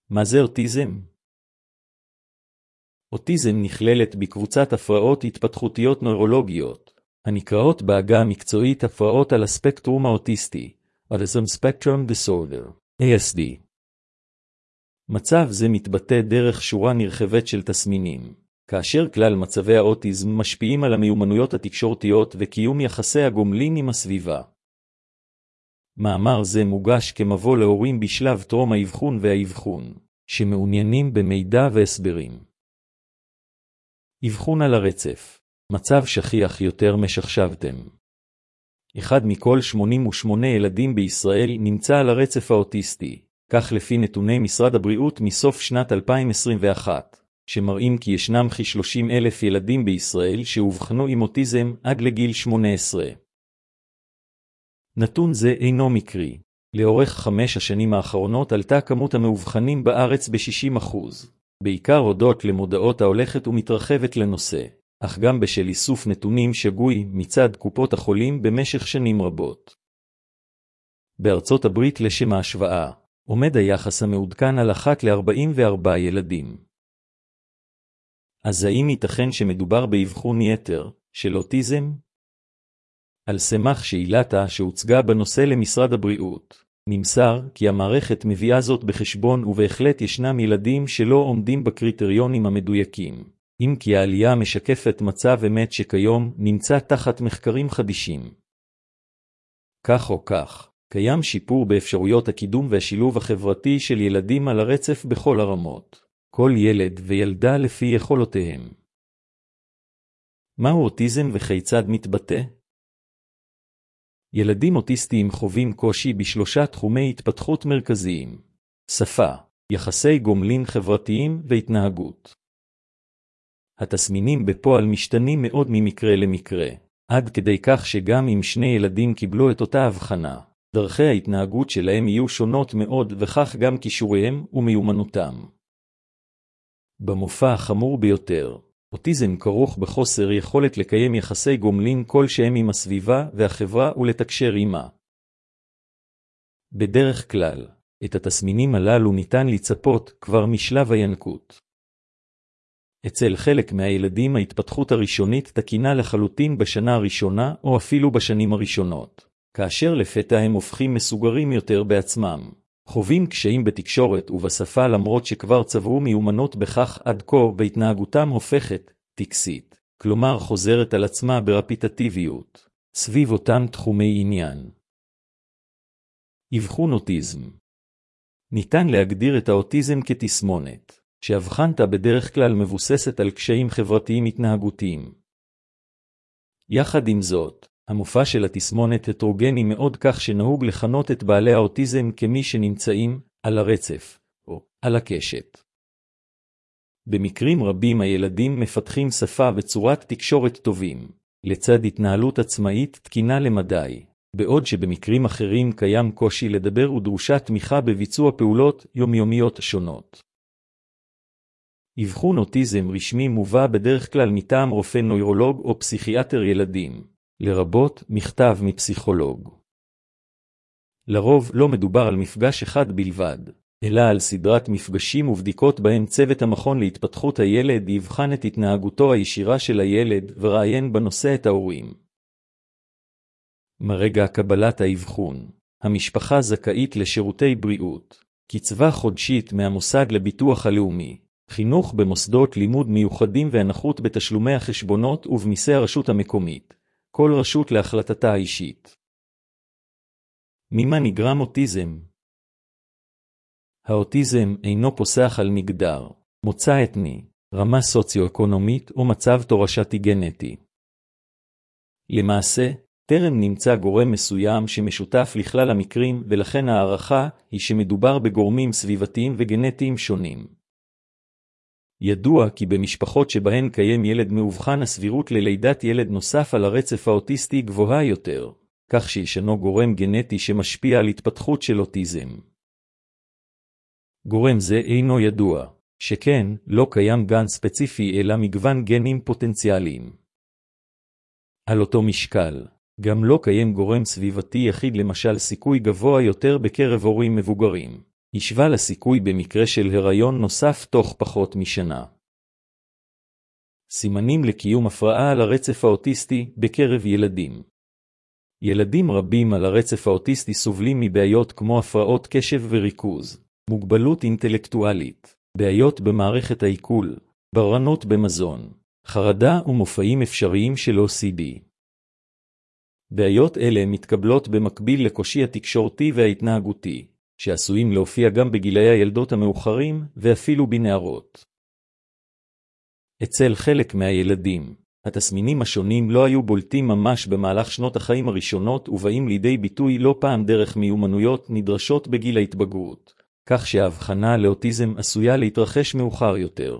מה זה אוטיזם? אוטיזם נכללת בקבוצת הפרעות התפתחותיות נוירולוגיות, הנקראות בעגה המקצועית הפרעות על הספקטרום האוטיסטי, Autism Spectrum Disorder, ASD. מצב זה מתבטא דרך שורה נרחבת של תסמינים, כאשר כלל מצבי האוטיזם משפיעים על המיומנויות התקשורתיות וקיום יחסי הגומלין עם הסביבה. מאמר זה מוגש כמבוא להורים בשלב טרום האבחון והאבחון, שמעוניינים במידע והסברים. אבחון על הרצף, מצב שכיח יותר משחשבתם. אחד מכל 88 ילדים בישראל נמצא על הרצף האוטיסטי, כך לפי נתוני משרד הבריאות מסוף שנת 2021, שמראים כי ישנם כ-30,000 ילדים בישראל שאובחנו עם אוטיזם עד לגיל 18. נתון זה אינו מקרי. לאורך 5 השנים האחרונות עלתה כמות המאובחנים בארץ ב-60%, בעיקר הודות למודעות ההולכת ומתרחבת לנושא, אך גם בשל איסוף נתונים שגוי מצד קופות החולים במשך שנים רבות. בארצות הברית לשם ההשוואה, עומד היחס המעודכן על 1 ל-44 ילדים. אז האם ייתכן שמדובר באבחון יתר של אוטיזם? על סמך שאילתה שהוצגה בנושא למשרד הבריאות, נמסר כי המערכת מביאה זאת בחשבון ובהחלט ישנם ילדים שלא עומדים בקריטריונים המדויקים, אם כי העלייה משקפת מצב אמת שכיום נמצא תחת מחקרים חדישים. כך או כך, קיים שיפור באפשרויות הקידום והשילוב החברתי של ילדים על הרצף בכל הרמות, כל ילד וילדה לפי יכולותיהם. מהו אוטיזם וכיצד מתבטא? ילדים אוטיסטיים חווים קושי ב3 תחומי התפתחות מרכזיים: שפה, יחסי גומלין חברתיים והתנהגות. התסמינים בפועל משתנים מאוד ממקרה למקרה, עד כדי כך שגם אם שני ילדים קיבלו את אותה הבחנה, דרכי ההתנהגות שלהם יהיו שונות מאוד וכך גם כישוריהם ומיומנותם. במופע החמור ביותר, אוטיזם כרוך בחוסר יכולת לקיים יחסי גומלין כלשהם עם הסביבה והחברה ולתקשר עימה. בדרך כלל, את התסמינים הללו ניתן לצפות כבר משלב הינקות. אצל חלק מהילדים ההתפתחות הראשונית תקינה לחלוטין בשנה הראשונה או אפילו בשנים הראשונות, כאשר לפתע הם הופכים מסוגרים יותר בעצמם, חווים קשיים בתקשורת ובשפה למרות שכבר צברו מיומנות בכך עד כה בהתנהגותם הופכת טקסית, כלומר חוזרת על עצמה ברפיטטיביות, סביב אותם תחומי עניין. אבחון אוטיזם. ניתן להגדיר את האוטיזם כתסמונת, שהבחנתה בדרך כלל מבוססת על קשיים חברתיים התנהגותיים. יחד עם זאת, המופע של התסמונת הטרוגני מאוד כך שנהוג לכנות את בעלי האוטיזם כמי שנמצאים על הרצף, או על הקשת. במקרים רבים הילדים מפתחים שפה וצורת תקשורת טובים, לצד התנהלות עצמאית תקינה למדי, בעוד שבמקרים אחרים קיים קושי לדבר ודרושה תמיכה בביצוע פעולות יומיומיות שונות. אבחון אוטיזם רשמי מובא בדרך כלל מטעם רופא נוירולוג או פסיכיאטר ילדים, לרבות מכתב מפסיכולוג. לרוב לא מדובר על מפגש אחד בלבד, אלא על סדרת מפגשים ובדיקות בהם צוות המכון להתפתחות הילד יבחן את התנהגותו הישירה של הילד וראיין בנושא את ההורים. מרגע קבלת האבחון, המשפחה זכאית לשירותי בריאות, קצבה חודשית מהמוסד לביטוח הלאומי, חינוך במוסדות לימוד מיוחדים והנחות בתשלומי החשבונות ובמיסי הרשות המקומית, כל רשות להחלטתה האישית. ממה נגרם אוטיזם? האוטיזם אינו פוסח על מגדר, מוצא אתני, רמה סוציו-אקונומית או מצב תורשתי גנטי. למעשה, טרם נמצא גורם מסוים שמשותף לכלל המקרים ולכן הערכה היא שמדובר בגורמים סביבתיים וגנטיים שונים. ידוע כי במשפחות שבהן קיים ילד מאובחן הסבירות ללידת ילד נוסף על הרצף האוטיסטי גבוהה יותר, כך שישנו גורם גנטי שמשפיע על התפתחות של אוטיזם. גורם זה אינו ידוע, שכן לא קיים גן ספציפי אלא מגוון גנים פוטנציאליים. על אותו משקל, גם לא קיים גורם סביבתי יחיד למשל סיכוי גבוה יותר בקרב הורים מבוגרים, השווה לסיכוי במקרה של הריון נוסף תוך פחות משנה. סימנים לקיום הפרעה על הרצף האוטיסטי בקרב ילדים. ילדים רבים על הרצף האוטיסטי סובלים מבעיות כמו הפרעות קשב וריכוז, מוגבלות אינטלקטואלית, בעיות במערכת העיכול, בררנות במזון, חרדה ומופעים אפשריים של OCD. בעיות אלה מתקבלות במקביל לקושי התקשורתי וההתנהגותי, שעשויים להופיע גם בגילאי הילדות המאוחרים ואפילו בנערות. אצל חלק מהילדים, התסמינים השונים לא היו בולטים ממש במהלך שנות החיים הראשונות ובאים לידי ביטוי לא פעם דרך מיומנויות נדרשות בגיל ההתבגרות, כך שההבחנה לאוטיזם עשויה להתרחש מאוחר יותר.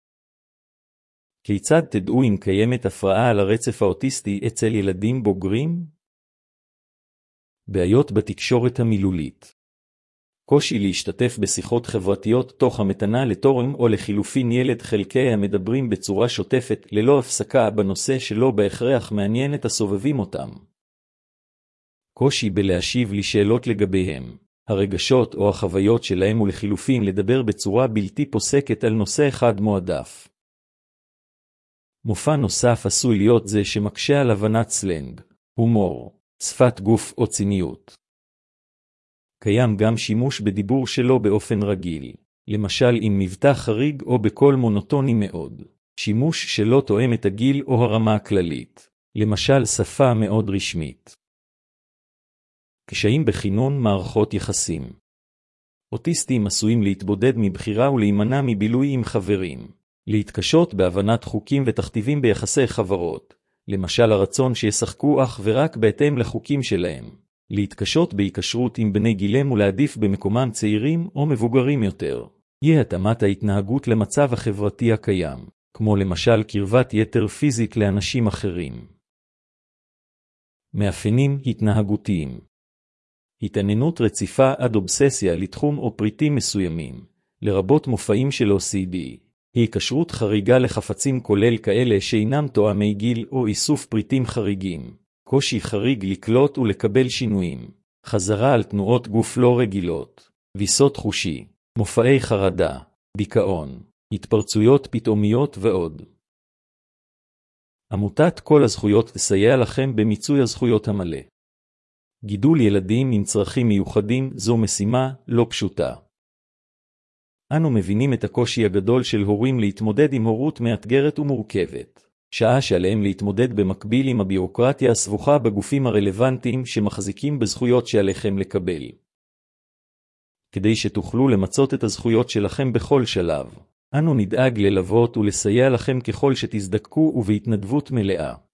כיצד תדעו אם קיימת הפרעה על הרצף האוטיסטי אצל ילדים בוגרים? בעיות בתקשורת המילולית. קושי להשתתף בשיחות חברתיות תוך המתנה לתורם או לחילופין ילד חלקי המדברים בצורה שוטפת ללא הפסקה בנושא שלא בהכרח מעניין את הסובבים אותם. קושי בלהשיב לשאלות לגביהם, הרגשות או החוויות שלהם ולחילופין לדבר בצורה בלתי פוסקת על נושא אחד מועדף. מופע נוסף עשוי להיות זה שמקשה על הבנת סלנג, הומור, שפת גוף או ציניות. קיים גם שימוש בדיבור שלו באופן רגיל, למשל עם מבטא חריג או בקול מונוטוני מאוד, שימוש שלא תואם את הגיל או הרמה הכללית, למשל שפה מאוד רשמית. קשיים בכינון מערכות יחסים. אוטיסטים עשויים להתבודד מבחירה ולהימנע מבילוי עם חברים, להתקשות בהבנת חוקים ותכתיבים ביחסי חברות, למשל הרצון שישחקו אך ורק בהתאם לחוקים שלהם, להתקשות בהיקשרות עם בני גילם ולהעדיף במקומם צעירים או מבוגרים יותר, יהיה התאמת ההתנהגות למצב החברתי הקיים, כמו למשל קרבת יתר פיזית לאנשים אחרים. מאפיינים התנהגותיים. התעניינות רציפה עד אובססיה לתחום או פריטים מסוימים, לרבות מופעים של OCD, היקשרות חריגה לחפצים כולל כאלה שאינם תואמי גיל או איסוף פריטים חריגים, קושי חריג לקלוט ולקבל שינויים, חזרה על תנועות גוף לא רגילות, ויסות חושי, מופעי חרדה, דיכאון, התפרצויות פתאומיות ועוד. עמותת כל הזכויות תסייע לכם במיצוי הזכויות המלא. גידול ילדים עם צרכים מיוחדים זו משימה לא פשוטה. אנו מבינים את הקושי הגדול של הורים להתמודד עם הורות מאתגרת ומורכבת, שעה שעליהם להתמודד במקביל עם הבירוקרטיה הסבוכה בגופים הרלוונטיים שמחזיקים בזכויות שעליכם לקבל. כדי שתוכלו למצות את הזכויות שלכם בכל שלב, אנו נדאג ללוות ולסייע לכם ככל שתזדקקו ובהתנדבות מלאה.